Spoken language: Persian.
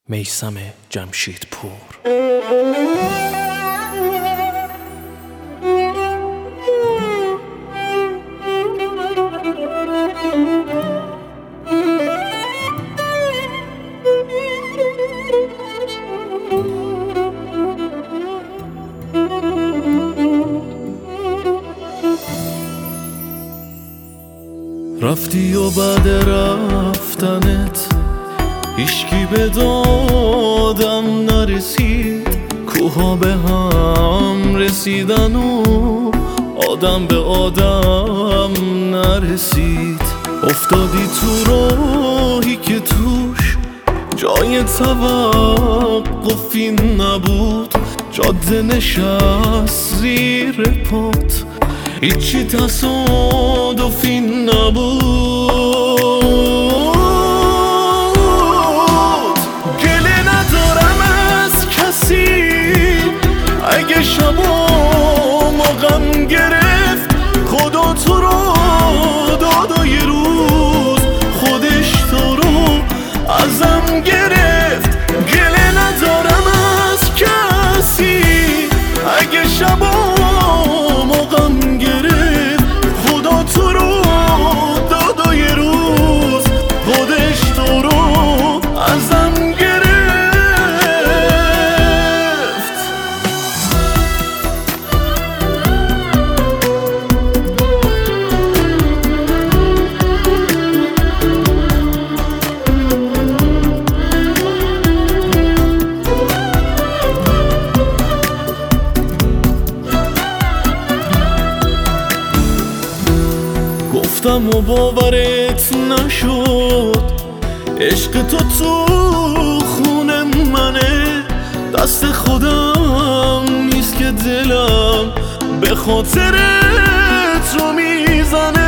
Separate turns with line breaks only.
میثم جمشیدپور.
رفتی و بعد رفتنت هیچکی به دادم نرسید، کوها به هم رسیدن و آدم به آدم نرسید. افتادی تو راهی که توش جای توقفی نبود، جاده نشست زیر پات، هیچی تصادفی نبود. گله ندارم از کسی اگه شبام غم گرفت، خدا تو رو داد و یه روز خودش تو رو ازم گرفت. گله ندارم از کسی اگه شبام غم گرفت، خدا تو رو داد و یه روز خودش تو رو ازم گرفت. گفتم و باورت نشد، عشق تو خون منه، دست خودم نیست که دلم به خاطر تو میزنه.